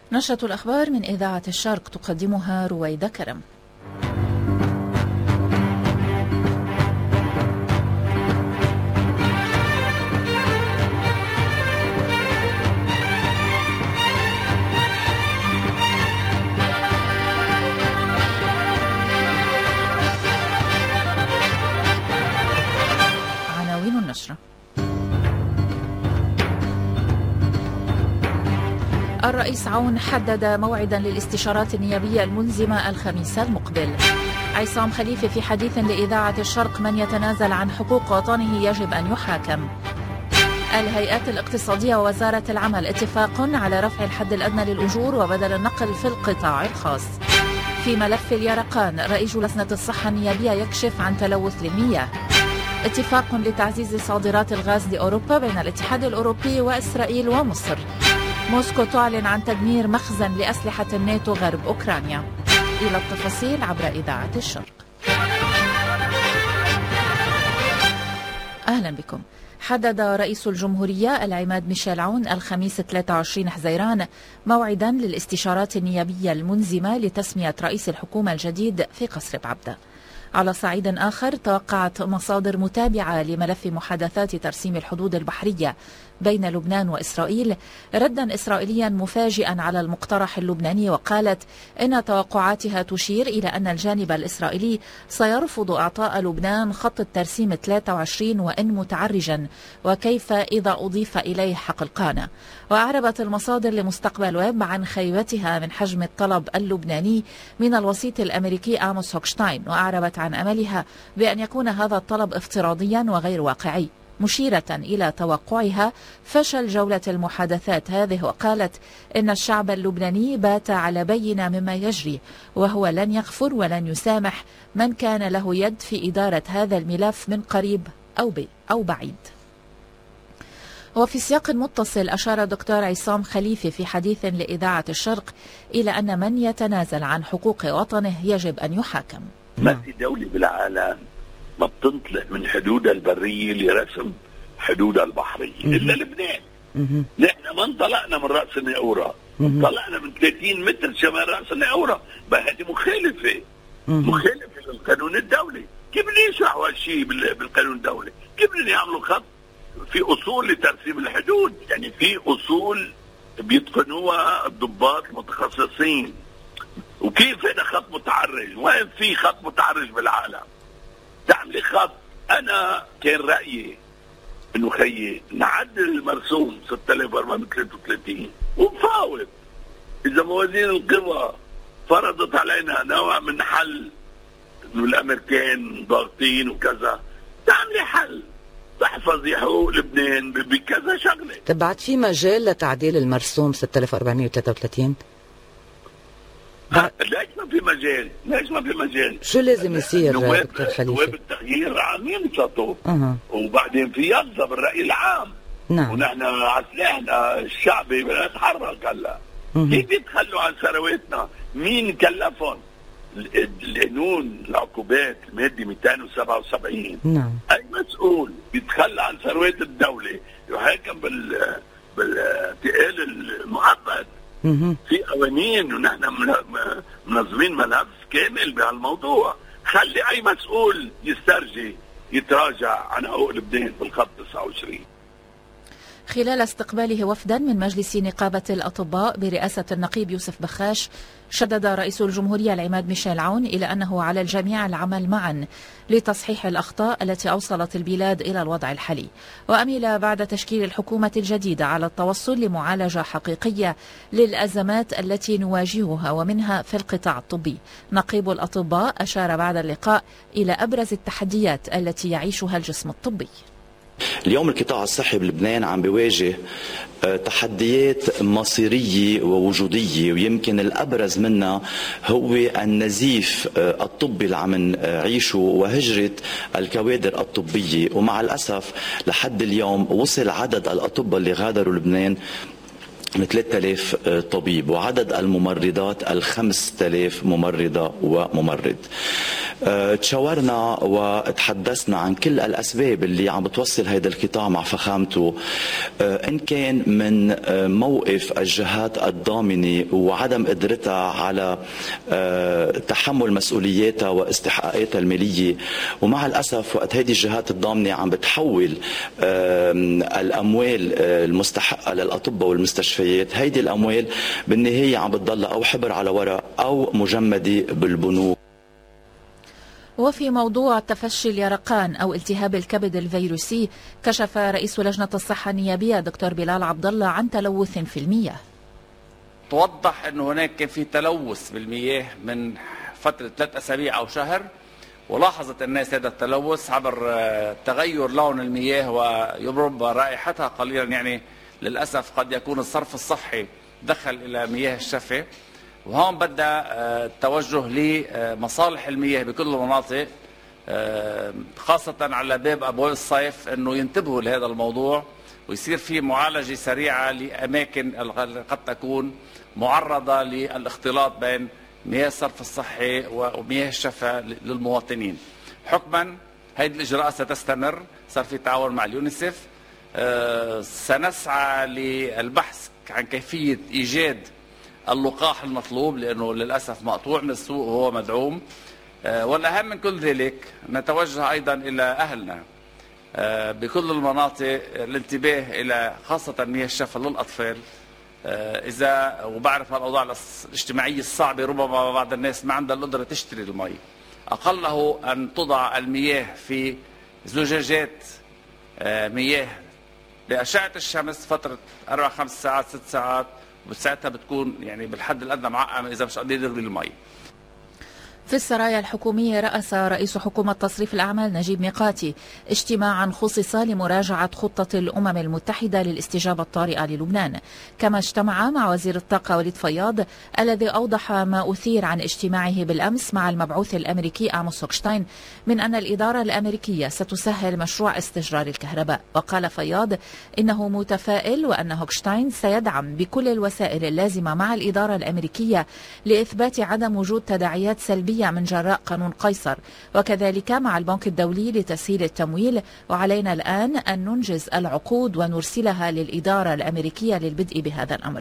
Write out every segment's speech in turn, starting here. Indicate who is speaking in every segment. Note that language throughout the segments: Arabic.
Speaker 1: نشرة الأخبار من إذاعة الشرق تقدمها رويدة كرم. عناوين النشرة: الرئيس عون حدد موعدا للاستشارات النيابية الملزمة الخميس المقبل. عصام خليفة في حديث لإذاعة الشرق: من يتنازل عن حقوق وطنه يجب أن يحاكم. الهيئات الاقتصادية ووزارة العمل اتفاق على رفع الحد الأدنى للأجور وبدل النقل في القطاع الخاص. في ملف اليرقان: رئيس لجنة الصحة النيابية يكشف عن تلوث للمياه. اتفاق لتعزيز صادرات الغاز لأوروبا بين الاتحاد الأوروبي وإسرائيل ومصر. موسكو تعلن عن تدمير مخزن لأسلحة الناتو غرب أوكرانيا. إلى التفاصيل عبر إذاعة الشرق. أهلا بكم. حدد رئيس الجمهورية العماد ميشيل عون الخميس 23 حزيران موعدا للاستشارات النيابية الملزمة لتسمية رئيس الحكومة الجديد في قصر بعبدة. على صعيد آخر، توقعت مصادر متابعة لملف محادثات ترسيم الحدود البحرية بين لبنان وإسرائيل ردا إسرائيليا مفاجئا على المقترح اللبناني، وقالت إن توقعاتها تشير إلى أن الجانب الإسرائيلي سيرفض إعطاء لبنان خط الترسيم 23 وإن متعرجا، وكيف إذا أضيف إليه حقلقانة. وأعربت المصادر لمستقبل ويب عن خيبتها من حجم الطلب اللبناني من الوسيط الأمريكي آموس هوكشتاين، وأعربت عن أملها بأن يكون هذا الطلب افتراضيا وغير واقعي، مشيرة إلى توقعها فشل جولة المحادثات هذه. وقالت إن الشعب اللبناني بات على بينة مما يجري، وهو لن يغفر ولن يسامح من كان له يد في إدارة هذا الملف من قريب أو بعيد. وفي سياق متصل، أشار دكتور عصام خليفة في حديث لإذاعة الشرق إلى أن من يتنازل عن حقوق وطنه يجب أن يحاكم.
Speaker 2: ما في دولة بالعالم ما بتنطلق من حدودها البرية لرسم حدودها البحرية إلا لبنان. نحن ما انطلقنا من رأس الناقورة، انطلقنا من 30 متر شمال رأس الناقورة. هذه مخالفة للقانون الدولي. كيف بدنا يشرحوا هالشيء بالقانون الدولي؟ كيف بدنا يعملوا خط؟ في أصول لترسيم الحدود، يعني في أصول بيتقنوها الضباط المتخصصين. وكيف هذا خط متعرج؟ وين في خط متعرج بالعالم؟ تعملي خط. أنا كان رأيي إنه خيي نعدل المرسوم 6433 ونفاوض. إذا موازين القوى فرضت علينا نوع من حل، إنه الأمريكان ضاغطين وكذا، تعملي حل تحفظي حقوق لبنان بكذا شغلة.
Speaker 3: طب بعد في مجال لتعديل المرسوم 6433؟
Speaker 2: ليش ما في مجال؟
Speaker 3: شو لازم يصير دكتور خليفة؟
Speaker 2: نواب التغيير عم ينشطوا وبعدين في يلزم الرأي العام.
Speaker 3: نعم.
Speaker 2: ونحن على سلاحنا الشعبي بدنا نتحرك هلا. كيف يتخلوا عن ثرواتنا؟ مين كلفهم؟ القانون العقوبات المادي 277.
Speaker 3: نعم.
Speaker 2: أي مسؤول بيتخلى عن ثروات الدولة يحاكم بالانتقال المؤبد. في قوانين ونحن منظمين ملف كامل بهالموضوع. خلي أي مسؤول يتراجع عن حقوق لبنان بالخط 29.
Speaker 1: خلال استقباله وفدا من مجلس نقابة الأطباء برئاسة النقيب يوسف بخاش، شدد رئيس الجمهورية العماد ميشيل عون إلى أنه على الجميع العمل معا لتصحيح الأخطاء التي أوصلت البلاد إلى الوضع الحالي. وأمل بعد تشكيل الحكومة الجديدة على التوصل لمعالجة حقيقية للأزمات التي نواجهها ومنها في القطاع الطبي. نقيب الأطباء أشار بعد اللقاء إلى أبرز التحديات التي يعيشها الجسم الطبي.
Speaker 4: اليوم القطاع الصحي بلبنان عم بيواجه تحديات مصيرية ووجودية، ويمكن الأبرز منها هو النزيف الطبي اللي عم نعيشه وهجرة الكوادر الطبية. ومع الأسف لحد اليوم وصل عدد الأطباء اللي غادروا لبنان 3000 طبيب، وعدد الممرضات 5000 ممرضة وممرض. تشاورنا وتحدثنا عن كل الأسباب اللي عم بتوصل هذا القطاع مع فخامته، إن كان من موقف الجهات الضامنة وعدم قدرتها على تحمل مسؤولياتها واستحقاقاتها المالية. ومع الأسف وقت هذه الجهات الضامنة عم بتحول الأموال المستحقة للأطباء والمستشفيات، هيدي الأموال بالنهاية عم بتضل أو حبر على ورق أو مجمدة بالبنوك.
Speaker 1: وفي موضوع تفشي اليرقان أو التهاب الكبد الفيروسي، كشف رئيس لجنة الصحة النيابية دكتور بلال عبد الله عن تلوث في المياه.
Speaker 5: توضح أنه هناك كان في تلوث بالمياه من فترة 3 أسابيع أو شهر، ولاحظت الناس هذا التلوث عبر تغير لون المياه وربما رائحتها قليلا. يعني للأسف قد يكون الصرف الصحي دخل إلى مياه الشفة، وهون بدأ التوجه لمصالح المياه بكل المناطق خاصة على باب أبواب الصيف أنه ينتبهوا لهذا الموضوع ويصير في معالجة سريعة لأماكن قد تكون معرضة للاختلاط بين مياه الصرف الصحي ومياه الشفا للمواطنين. حكما هذه الإجراءات ستستمر، صار في تعاون مع اليونيسف، سنسعى للبحث عن كيفية إيجاد اللقاح المطلوب لأنه للأسف مقطوع من السوق وهو مدعوم. والأهم من كل ذلك نتوجه أيضا إلى أهلنا بكل المناطق الانتباه إلى خاصة مياه الشفا للأطفال. إذا وبعرف الأوضاع الاجتماعية الصعبة، ربما بعض الناس ما عندها القدرة تشتري المي، أقله أن تضع المياه في زجاجات مياه بأشعة الشمس فترة 4-5 ساعات 6 ساعات، وساعتها بتكون يعني بالحد الأدنى معقمة إذا مش قادر يغلي المي.
Speaker 1: في السرايا الحكومية، رأس رئيس حكومة تصريف الأعمال نجيب ميقاتي اجتماعا خصص لمراجعة خطة الأمم المتحدة للاستجابة الطارئة للبنان، كما اجتمع مع وزير الطاقة وليد فياض الذي أوضح ما أثير عن اجتماعه بالأمس مع المبعوث الأمريكي آموس هوكشتاين من أن الإدارة الأمريكية ستسهل مشروع استجرار الكهرباء. وقال فياض إنه متفائل وأن هوكشتاين سيدعم بكل الوسائل اللازمة مع الإدارة الأمريكية لإثبات عدم وجود تداعيات سلبية من جراء قانون قيصر، وكذلك مع البنك الدولي لتسهيل التمويل، وعلينا الآن أن ننجز العقود ونرسلها للإدارة الأمريكية للبدء بهذا الأمر.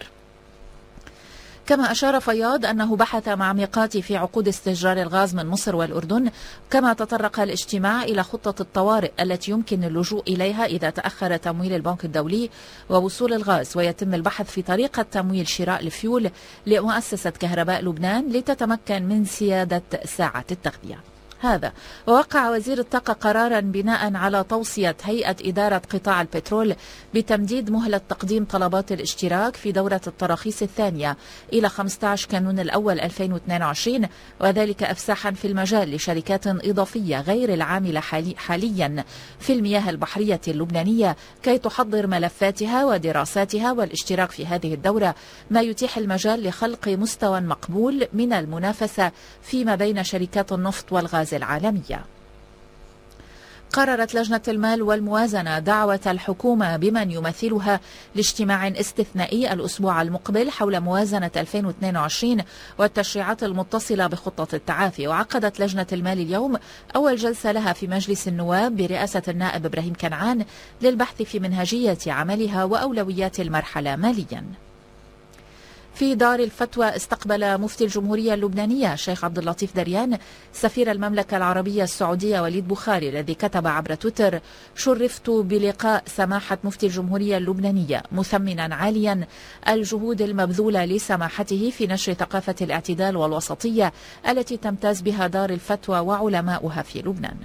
Speaker 1: كما أشار فياض أنه بحث مع ميقاتي في عقود استجرار الغاز من مصر والأردن، كما تطرق الاجتماع إلى خطة الطوارئ التي يمكن اللجوء إليها إذا تأخر تمويل البنك الدولي ووصول الغاز، ويتم البحث في طريقة تمويل شراء الفيول لمؤسسة كهرباء لبنان لتتمكن من سيادة ساعة التغذية. هذا ووقع وزير الطاقة قرارا بناء على توصية هيئة إدارة قطاع البترول بتمديد مهلة تقديم طلبات الاشتراك في دورة التراخيص الثانية إلى 15 كانون الأول 2022، وذلك إفساحا في المجال لشركات إضافية غير العاملة حاليا في المياه البحرية اللبنانية كي تحضر ملفاتها ودراساتها والاشتراك في هذه الدورة، ما يتيح المجال لخلق مستوى مقبول من المنافسة فيما بين شركات النفط والغاز العالمية. قررت لجنة المال والموازنة دعوة الحكومة بمن يمثلها لاجتماع استثنائي الأسبوع المقبل حول موازنة 2022 والتشريعات المتصلة بخطة التعافي. وعقدت لجنة المال اليوم أول جلسة لها في مجلس النواب برئاسة النائب إبراهيم كنعان للبحث في منهجية عملها وأولويات المرحلة ماليا. في دار الفتوى، استقبل مفتي الجمهورية اللبنانية الشيخ عبد اللطيف دريان سفير المملكة العربية السعودية وليد بخاري، الذي كتب عبر تويتر: شرفت بلقاء سماحة مفتي الجمهورية اللبنانية، مثمنا عاليا الجهود المبذولة لسماحته في نشر ثقافة الاعتدال والوسطية التي تمتاز بها دار الفتوى وعلماؤها في لبنان.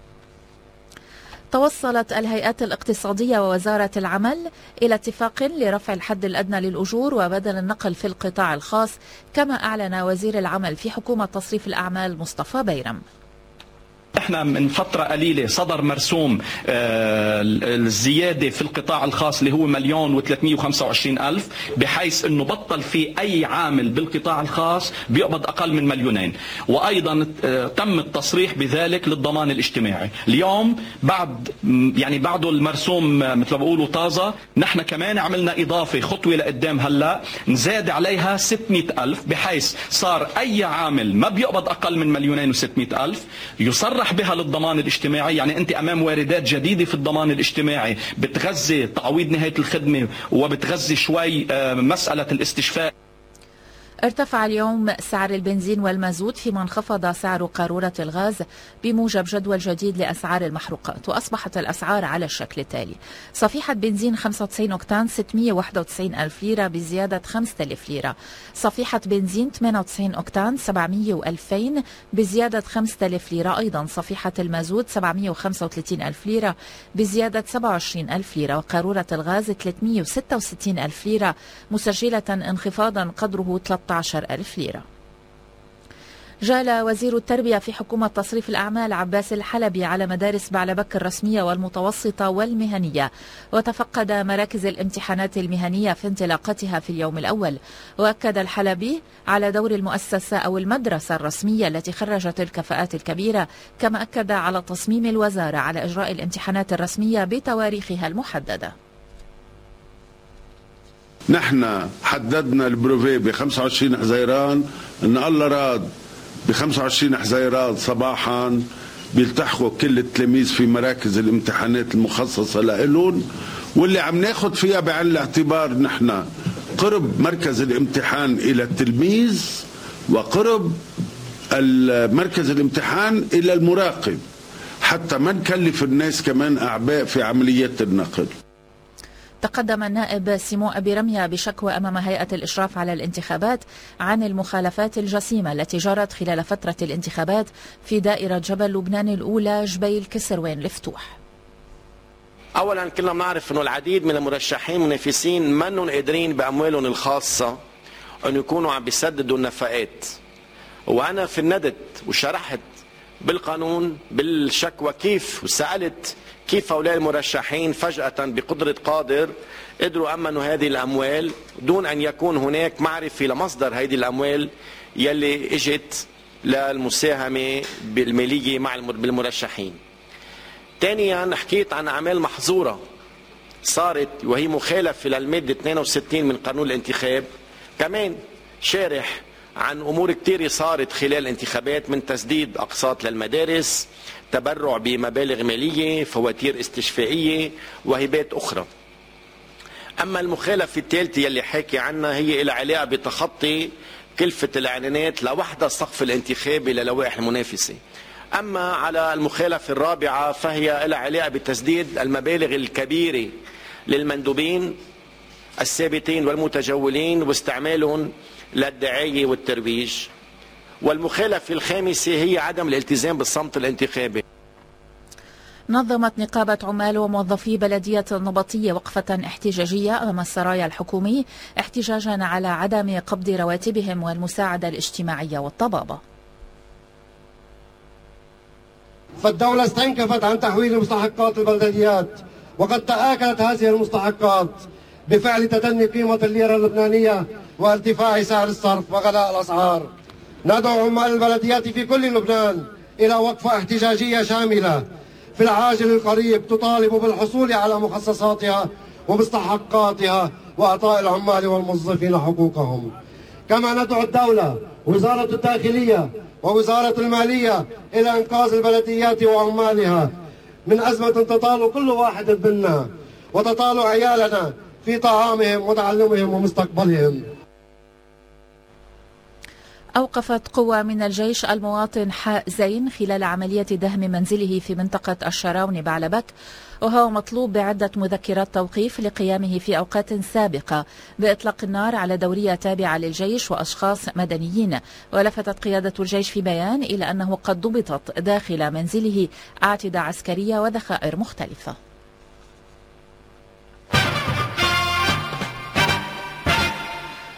Speaker 1: توصلت الهيئات الاقتصادية ووزارة العمل إلى اتفاق لرفع الحد الأدنى للأجور وبدل النقل في القطاع الخاص، كما أعلن وزير العمل في حكومة تصريف الأعمال مصطفى بيرم.
Speaker 6: احنا من فترة قليلة صدر مرسوم الزيادة في القطاع الخاص اللي هو 1,325,000، بحيث انه بطل في اي عامل بالقطاع الخاص بيقبض اقل من 2,000,000. وايضا تم التصريح بذلك للضمان الاجتماعي. اليوم بعد المرسوم مثل ما بقولوا طازة، نحن كمان عملنا اضافة خطوة لقدام هلا نزاد عليها 600,000، بحيث صار اي عامل ما بيقبض اقل من 2,600,000 يصرح بها للضمان الاجتماعي. يعني انت امام واردات جديده في الضمان الاجتماعي بتغذي تعويض نهايه الخدمه وبتغذي شوي مساله الاستشفاء.
Speaker 1: ارتفع اليوم سعر البنزين والمازوت، فيما انخفض سعر قارورة الغاز بموجب جدول جديد لأسعار المحروقات، وأصبحت الأسعار على الشكل التالي: صفيحة بنزين 95 أوكتان 691,000 ليرة بزيادة 5,000 ليرة، صفيحة بنزين 98 أوكتان 700 و2000 بزيادة 5,000 ليرة، أيضا صفيحة المازوت 735,000 ليرة بزيادة 27,000 ليرة، وقارورة الغاز 366,000 ليرة مسجلة انخفاضا قدره 13,000 ليرة. جال وزير التربية في حكومة تصريف الأعمال عباس الحلبي على مدارس بعلبك الرسمية والمتوسطة والمهنية، وتفقد مراكز الامتحانات المهنية في انطلاقتها في اليوم الأول. وأكد الحلبي على دور المؤسسة أو المدرسة الرسمية التي خرجت الكفاءات الكبيرة، كما أكد على تصميم الوزارة على إجراء الامتحانات الرسمية بتواريخها المحددة.
Speaker 7: نحن حددنا البروفي ب 25 حزيران، ان الله راد ب 25 حزيران صباحا بيلتحقوا كل التلاميذ في مراكز الامتحانات المخصصة لهم، واللي عم ناخد فيها بعين الاعتبار نحن قرب مركز الامتحان الى التلميذ وقرب مركز الامتحان الى المراقب، حتى ما نكلف الناس كمان اعباء في عمليات النقل.
Speaker 1: تقدم النائب سيمو أبي رمية بشكوى أمام هيئة الإشراف على الانتخابات عن المخالفات الجسيمة التي جرت خلال فترة الانتخابات في دائرة جبل لبنان الأولى جبيل كسروين الفتوح.
Speaker 8: أولا كلنا بنعرف أنه العديد من المرشحين منافسين منهم قادرين بأموالهم الخاصة أن يكونوا عم بيسددوا النفقات، وأنا فندت وشرحت بالقانون بالشكوى كيف، وسألت كيف هؤلاء المرشحين فجأة بقدرة قادر قدروا أمنوا هذه الأموال دون أن يكون هناك معرفة لمصدر هذه الأموال يلي اجت للمساهمة بالمالية مع بالمرشحين. ثانيا حكيت عن أعمال محظورة صارت وهي مخالفة للمادة 62 من قانون الانتخاب، كمان شارح عن أمور كتير صارت خلال الانتخابات، من تسديد أقساط للمدارس، تبرع بمبالغ مالية، فواتير استشفائية وهبات أخرى. أما المخالفة الثالثة يلي حكي عنها هي إلى علاقة بتخطي كلفة الإعلانات لوحدة السقف الانتخابي للوائح المنافسة. أما على المخالفة الرابعة فهي إلى علاقة بتسديد المبالغ الكبيرة للمندوبين الثابتين والمتجولين واستعمالهم للدعاية والترويج. والمخالفة الخامسة هي عدم الالتزام بالصمت الانتخابي.
Speaker 1: نظمت نقابة عمال وموظفي بلدية النبطية وقفة احتجاجية أمام السرايا الحكومي احتجاجا على عدم قبض رواتبهم والمساعدة الاجتماعية والطبابة.
Speaker 9: فالدولة استنكفت عن تحويل مستحقات البلديات، وقد تآكلت هذه المستحقات بفعل تدني قيمة الليرة اللبنانية وارتفاع سعر الصرف وغلاء الأسعار. ندعو عمال البلديات في كل لبنان إلى وقفة احتجاجية شاملة في العاجل القريب تطالب بالحصول على مخصصاتها ومستحقاتها وإعطاء العمال والموظفين حقوقهم. كما ندعو الدولة وزارة الداخلية ووزارة المالية إلى إنقاذ البلديات وعمالها من أزمة تطال كل واحد منا وتطال عيالنا في طعامهم وتعلمهم ومستقبلهم.
Speaker 1: أوقفت قوى من الجيش المواطن حاء زين خلال عملية دهم منزله في منطقة الشراون بعلبك، وهو مطلوب بعدة مذكرات توقيف لقيامه في أوقات سابقة بإطلاق النار على دورية تابعة للجيش وأشخاص مدنيين. ولفتت قيادة الجيش في بيان إلى أنه قد ضبطت داخل منزله أعتدة عسكرية وذخائر مختلفة.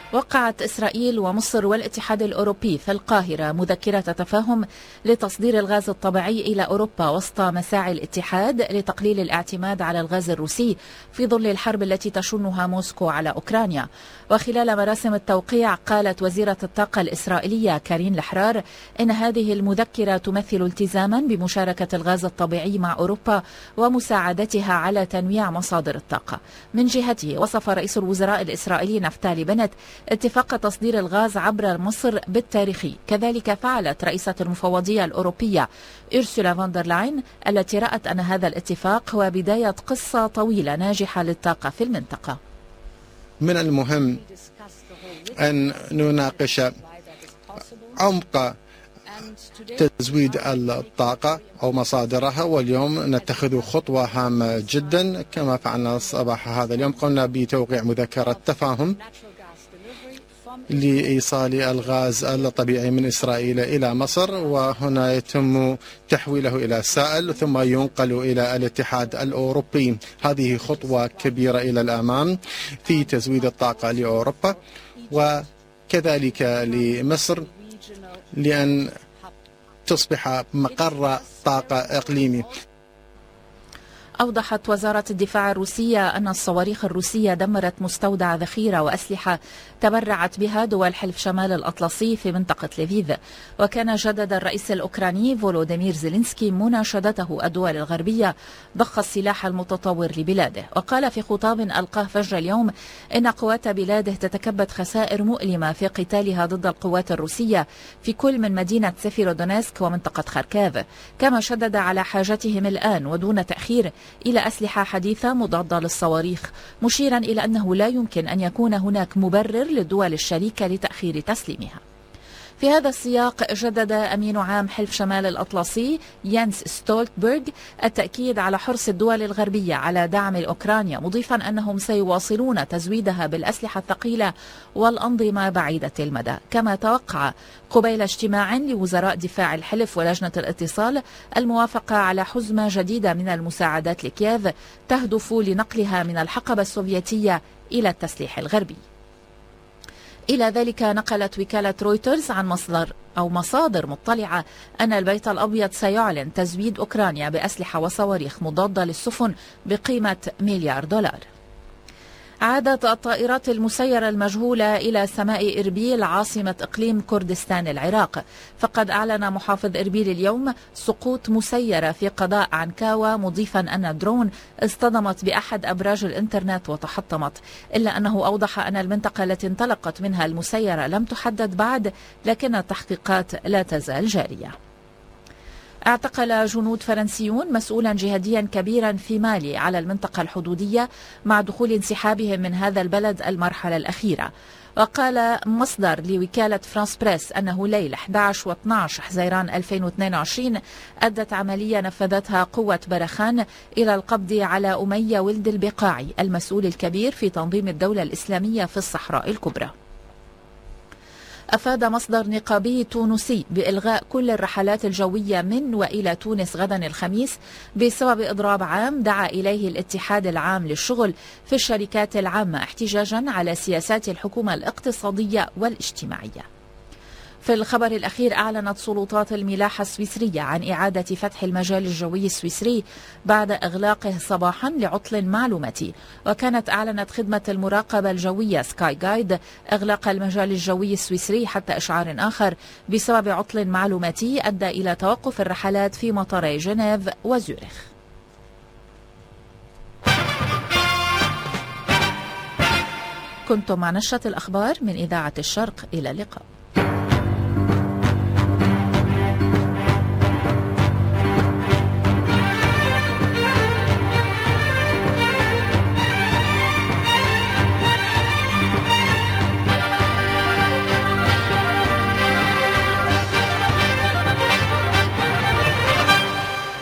Speaker 1: وقعت إسرائيل ومصر والاتحاد الأوروبي في القاهرة مذكرة تفاهم لتصدير الغاز الطبيعي إلى أوروبا وسط مساعي الاتحاد لتقليل الاعتماد على الغاز الروسي في ظل الحرب التي تشنها موسكو على أوكرانيا. وخلال مراسم التوقيع قالت وزيرة الطاقة الإسرائيلية كارين الأحرار إن هذه المذكرة تمثل التزاما بمشاركة الغاز الطبيعي مع أوروبا ومساعدتها على تنويع مصادر الطاقة. من جهته وصف رئيس الوزراء الإسرائيلي نفتالي بنت اتفاق تصدير الغاز عبر مصر بالتاريخي. كذلك فعلت رئيسة المفوضية الأوروبية أرسولا فون لاين التي رأت أن هذا الاتفاق هو بداية قصة طويلة ناجحة للطاقة في المنطقة.
Speaker 10: من المهم أن نناقش عمق تزويد الطاقة أو مصادرها، واليوم نتخذ خطوة هامة جدا كما فعلنا صباح هذا اليوم. قمنا بتوقيع مذكرة تفاهم لإيصال الغاز الطبيعي من إسرائيل إلى مصر، وهنا يتم تحويله إلى سائل ثم ينقل إلى الاتحاد الأوروبي. هذه خطوة كبيرة إلى الأمام في تزويد الطاقة لأوروبا وكذلك لمصر لأن تصبح مقر طاقة إقليمي.
Speaker 1: أوضحت وزارة الدفاع الروسية أن الصواريخ الروسية دمرت مستودع ذخيرة وأسلحة تبرعت بها دول حلف شمال الأطلسي في منطقة ليفيف. وكان جدد الرئيس الأوكراني فولوديمير زيلينسكي مناشدته الدول الغربية ضخ السلاح المتطور لبلاده. وقال في خطاب ألقاه فجر اليوم إن قوات بلاده تتكبد خسائر مؤلمة في قتالها ضد القوات الروسية في كل من مدينة سيفيرودونيسك ومنطقة خاركيف. كما شدد على حاجتهم الآن ودون تأخير إلى أسلحة حديثة مضادة للصواريخ، مشيرا إلى أنه لا يمكن أن يكون هناك مبرر للدول الشريكة لتأخير تسليمها. في هذا السياق جدد أمين عام حلف شمال الأطلسي يانس ستولتنبرغ التأكيد على حرص الدول الغربية على دعم أوكرانيا، مضيفا أنهم سيواصلون تزويدها بالأسلحة الثقيلة والأنظمة بعيدة المدى. كما توقع قبيل اجتماع لوزراء دفاع الحلف ولجنة الاتصال الموافقة على حزمة جديدة من المساعدات لكييف تهدف لنقلها من الحقبة السوفيتية إلى التسليح الغربي. إلى ذلك نقلت وكالة رويترز عن مصادر مطلعة أن البيت الأبيض سيعلن تزويد أوكرانيا بأسلحة وصواريخ مضادة للسفن بقيمة $1 مليار. عادت الطائرات المسيرة المجهولة إلى سماء إربيل عاصمة إقليم كردستان العراق. فقد أعلن محافظ إربيل اليوم سقوط مسيرة في قضاء عنكاوة، مضيفا أن الدرون اصطدمت بأحد أبراج الإنترنت وتحطمت، إلا أنه أوضح أن المنطقة التي انطلقت منها المسيرة لم تحدد بعد، لكن التحقيقات لا تزال جارية. اعتقل جنود فرنسيون مسؤولا جهاديا كبيرا في مالي على المنطقة الحدودية مع دخول انسحابهم من هذا البلد المرحلة الأخيرة. وقال مصدر لوكالة فرانس بريس أنه ليلة 11 و12 حزيران 2022 أدت عملية نفذتها قوة برخان إلى القبض على أمية ولد البقاعي المسؤول الكبير في تنظيم الدولة الإسلامية في الصحراء الكبرى. أفاد مصدر نقابي تونسي بإلغاء كل الرحلات الجوية من وإلى تونس غدا الخميس بسبب إضراب عام دعا إليه الاتحاد العام للشغل في الشركات العامة احتجاجا على سياسات الحكومة الاقتصادية والاجتماعية. في الخبر الأخير أعلنت سلطات الملاحة السويسرية عن إعادة فتح المجال الجوي السويسري بعد إغلاقه صباحا لعطل معلوماتي. وكانت أعلنت خدمة المراقبة الجوية سكاي جايد إغلاق المجال الجوي السويسري حتى إشعار آخر بسبب عطل معلوماتي أدى إلى توقف الرحلات في مطاري جنيف وزيورخ. كنتم مع نشرة الأخبار من إذاعة الشرق، إلى اللقاء.